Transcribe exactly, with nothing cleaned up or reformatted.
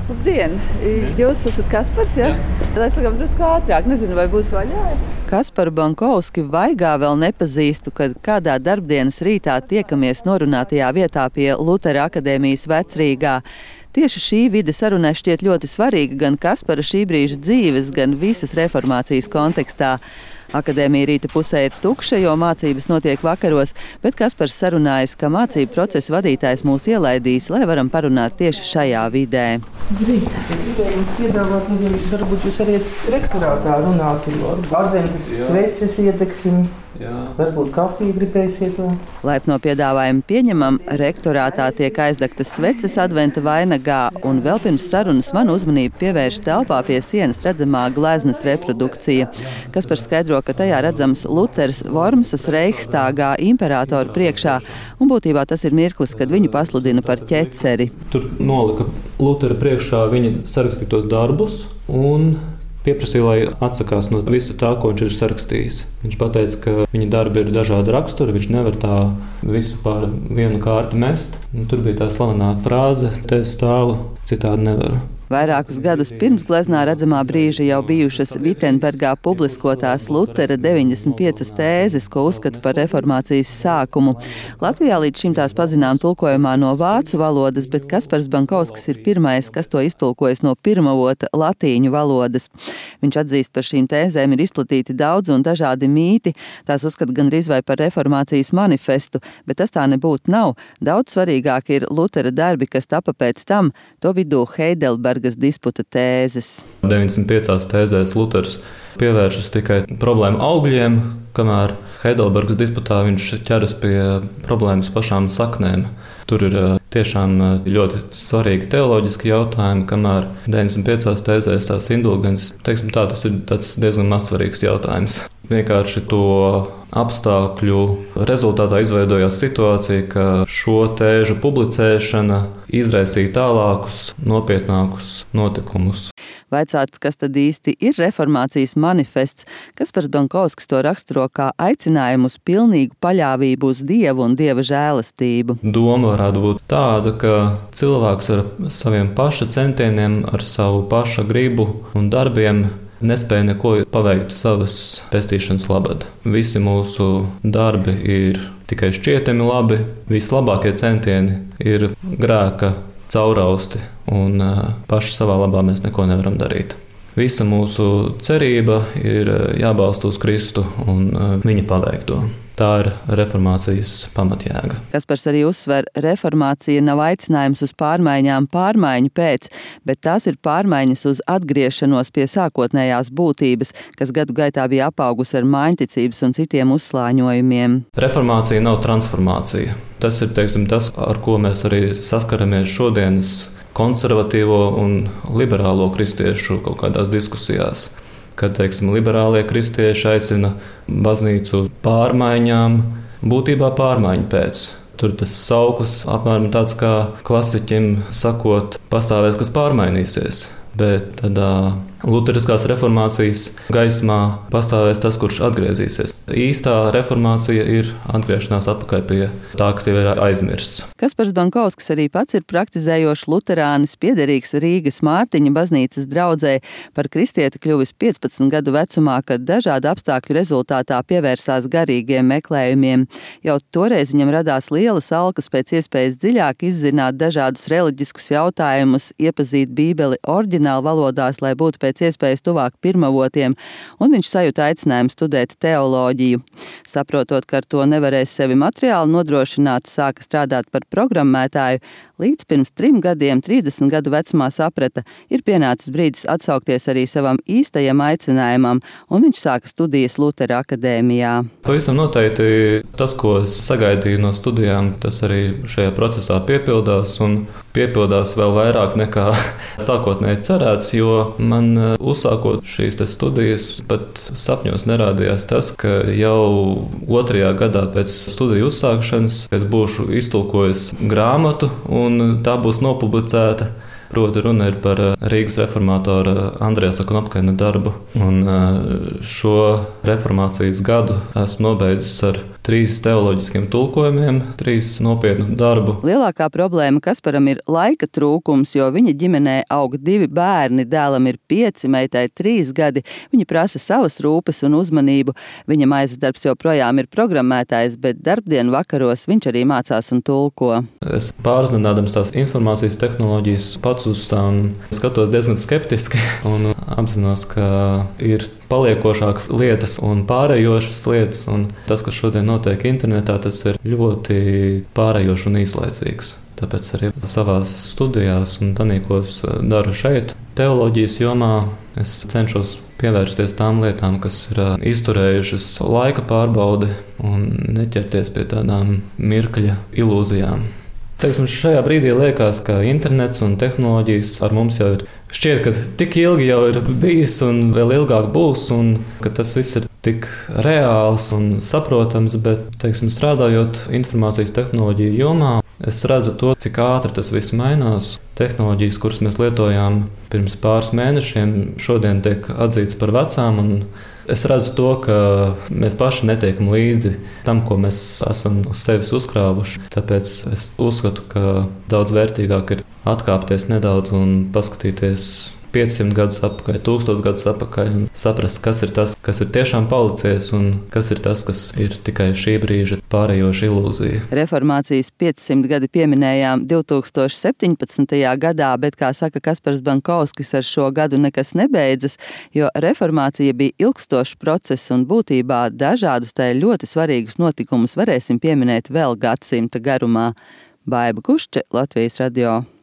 Labdien! Jūs esat Kaspars, ja? Jā. Es tagad drusku ātrāk, nezinu, vai būs vaļā. Kasparu Bankovski vaigā vēl nepazīstu, kad kādā darbdienas rītā tiekamies norunātajā vietā pie Lutera akadēmijas Vecrīgā. Tieši šī vide sarunai šķiet ļoti svarīga gan Kaspara šī brīža dzīves, gan visas reformācijas kontekstā. Akadēmija rīta pusē ir tukša, jo mācības notiek vakaros, bet Kaspars sarunājas, ka mācību procesa vadītājs mūs ielaidīs, lai varam parunāt tieši šajā vidē. Rīt, gribēju jums piedāvāt, varbūt jūs arī rektorātā runāsim, adventas sveces iedegsim. Jā. Varbūt kafiju gribēsiet vēl. Laipno piedāvājumu pieņemam, rektorātā tiek aizdegtas sveces adventa vainagā, un vēl pirms sarunas man uzmanību pievērš telpā pie sienas redzamā gleznas reprodukcija. Kaspars skaidro, ka tajā redzams Luters Vormsas Reichstāgā imperatoru priekšā, un būtībā tas ir mirklis, kad viņu pasludina par ķeceri. Tur nolika Lutera priekšā viņa sarakstītos darbus, un pieprasīja, lai atsakās no visa tā, ko viņš ir sarakstījis. Viņš pateica, ka viņa darbi ir dažāda rakstura, viņš nevar tā visu pār vienu kārti mest. Un tur bija tā slavenā frāze: te stāvu, citādi nevaru. Vairākus gadus pirms gleznā redzamā brīža jau bijušas Vitenbergā publiskotās Lutera deviņdesmit piecas tēzes, ko uzskata par reformācijas sākumu. Latvijā līdz šim tās pazinām tulkojumā no vācu valodas, bet Kaspars Bankovskis ir pirmais, kas to iztulkojas no pirmavota latīņu valodas. Viņš atzīst, par šīm tēzēm ir izplatīti daudz un dažādi mīti, tās uzskata gandrīz vai par reformācijas manifestu, bet tas tā nebūtu nav. Daudz svarīgāk ir Lutera darbi, kas tapa pēc tam, to vidū Heidelberga disputa tēzes. deviņdesmit piecās tēzēs Luters pievēršas tikai problēmu augļiem, kamēr Heidelbergas disputā viņš ķeras pie problēmas pašām saknēm. Tur ir tiešām ļoti svarīgi teoloģiski jautājumi, kamēr deviņdesmit piecās tēzēs tās indulgences, teiksim tā, tas ir tāds diezgan mazsvarīgs jautājums. Vienkārši to apstākļu rezultātā izveidojās situācija, ka šo tēžu publicēšana izraisīja tālākus, nopietnākus notikumus. Vaicāts, kas tad īsti ir reformācijas manifests, Kaspars Bankovskis to raksturo kā aicinājumu uz pilnīgu paļāvību uz Dievu un Dieva žēlastību. Doma varētu būt tāda, ka cilvēks ar saviem paša centieniem, ar savu paša gribu un darbiem nespēja neko paveikt savas pestīšanas labad. Visi mūsu darbi ir tikai šķietami labi, vislabākie centieni ir grēka caurausti, un paši savā labā mēs neko nevaram darīt. Visa mūsu cerība ir jābalsta uz Kristu un viņa paveikto. Tā ir reformācijas pamatjēga. Kaspars arī uzsver, reformācija nav aicinājums uz pārmaiņām pārmaiņu pēc, bet tās ir pārmaiņas uz atgriešanos pie sākotnējās būtības, kas gadu gaitā bija apaugusi ar maiņticības un citiem uzslāņojumiem. Reformācija nav transformācija. Tas ir, teiksim, tas, ar ko mēs arī saskaramies šodienas konservatīvo un liberālo kristiešu kaut kādās diskusijās. Kad, teiksim, liberālie kristieši aicina baznīcu pārmaiņām, būtībā pārmaiņu pēc. Tur tas sauklis apmēram tāds kā klasiķim sakot, pastāvēs, kas pārmainīsies. Bet tādā luteriskās reformācijas gaismā pastāvēs tas, kurš atgriezīsies. Īstā reformācija ir atgriešanās atpakaļ pie tā, kas jau ir aizmirsts. Kaspars Bankovskis arī pats ir praktizējošs luterānis, piederīgs Rīgas Mārtiņa baznīcas draudzē, par kristieti kļuvis piecpadsmit gadu vecumā, kad dažādu apstākļu rezultātā pievērsās garīgiem meklējumiem. Jau toreiz viņam radās lielas alkas pēc iespējas dziļāk izzināt dažādus reliģiskus jautājumus, iepazīt Bībeli oriģinālu valodās, lai būtu pēc iespējas tuvāk pirmavotiem, un viņš sajūta aicinājumu studēt teoloģiju. Saprotot, ka ar to nevarēs sevi materiāli nodrošināt, sāka strādāt par programmētāju, līdz pirms trim gadiem, trīsdesmit gadu vecumā saprata, ir pienācis brīdis atsaukties arī savam īstajam aicinājumam, un viņš sāka studijas Lutera akadēmijā. Pavisam noteikti tas, ko es sagaidīju no studijām, tas arī šajā procesā piepildās, un piepildās vēl vairāk nekā sākotnēji cerēts, jo man uzsākot šīs studijas pat sapņos nerādījās tas, ka jau otrajā gadā pēc studiju uzsākšanas es būšu iztulkojis grāmatu un tā būs nopublicēta. Proti runa ir par Rīgas reformātora Andriasa Knopkaina darbu. Un šo reformācijas gadu esmu nobeidzis ar trīs teoloģiskiem tulkojumiem, trīs nopietnu darbu. Lielākā problēma Kasparam ir laika trūkums, jo viņa ģimenē aug divi bērni, dēlam ir pieci, meitai trīs gadi. Viņa prasa savas rūpes un uzmanību. Viņa maizes darbs joprojām ir programmētājs, bet darbdienu vakaros viņš arī mācās un tulko. Es pārzinādams tās informācijas tehnoloģijas pats uz tām skatos diezgan skeptiski un apzinos, ka ir paliekošākas lietas un pārējošas lietas, un tas, kas šodien notiek internetā, tas ir ļoti pārējošs un īslaicīgs. Tāpēc arī savās studijās un tanī, ko es daru šeit, teoloģijas jomā, es cenšos pievērsties tām lietām, kas ir izturējušas laika pārbaudi un neķerties pie tādām mirkļa ilūzijām. Teiksim, šajā brīdī liekas, ka internets un tehnoloģijas ar mums jau ir šķiet, ka tik ilgi jau ir bijis un vēl ilgāk būs, un ka tas viss ir tik reāls un saprotams, bet, teiksim, strādājot informācijas tehnoloģiju jomā, es redzu to, cik ātri tas viss mainās. Tehnoloģijas, kuras mēs lietojām pirms pāris mēnešiem, šodien tiek atzītas par vecām, un es redzu to, ka mēs paši netiekam līdzi tam, ko mēs esam uz sevis uzkrāvuši. Tāpēc es uzskatu, ka daudz vērtīgāk ir atkāpties nedaudz un paskatīties piecsimt gadus atpakaļ, tūkstoš gadus atpakaļ un saprast, kas ir tas, kas ir tiešām palicies un kas ir tas, kas ir tikai šī brīža pārējoša ilūzija. Reformācijas piecsimt gadi pieminējām divi tūkstoši septiņpadsmitajā gadā, bet, kā saka Kaspars Bankovskis, ar šo gadu nekas nebeidzas, jo reformācija bija ilgstošs process un būtībā dažādus tai ļoti svarīgus notikumus varēsim pieminēt vēl gadsimta garumā. Baiba Kušče, Latvijas radio.